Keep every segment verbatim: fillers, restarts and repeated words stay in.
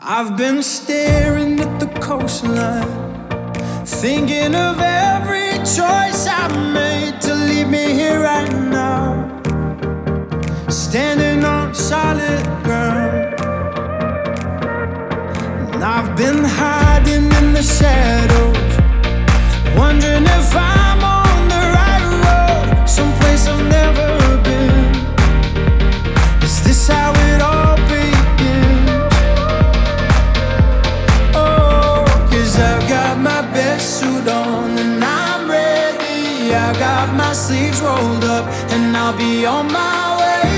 I've been staring at the coastline, thinking of every choice I've made to leave me here right now, standing on solid ground. And I've been hiding in the shadows, wondering if I'm on the right road, someplace I've never been. Is this how it all begins? Oh, 'cause I've got my best suit on and I'm ready. I got my sleeves rolled up and I'll be on my way.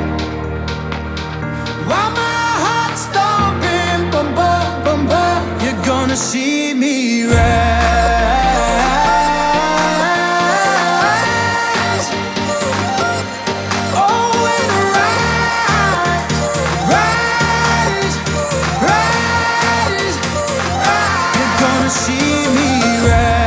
While my heart's stomping, bum bum bum bum, you're gonna see me rise. Oh, and rise, rise, rise, rise. You're gonna see me rise.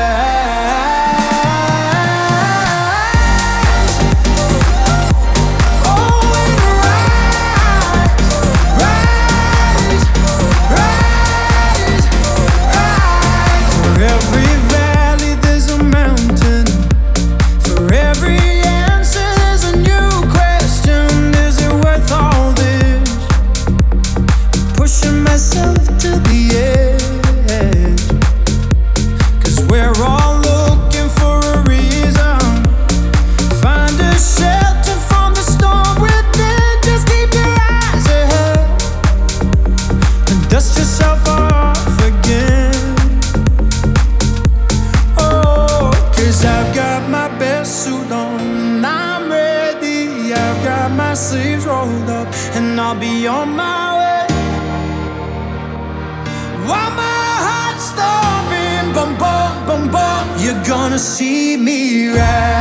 Oh, and rise, rise, rise, rise. For every valley there's a mountain. For every answer there's a new question. Is it worth all this? Pushing myself to the edge, 'cause we're all looking for a reason. Find a shelter from the storm within. Just keep your eyes ahead and dust yourself off again. Oh, 'cause I've got my best suit on and I'm ready. I've got my sleeves rolled up and I'll be on my way. While my heart's stomping, bum bum bum bum, you're gonna see me rise.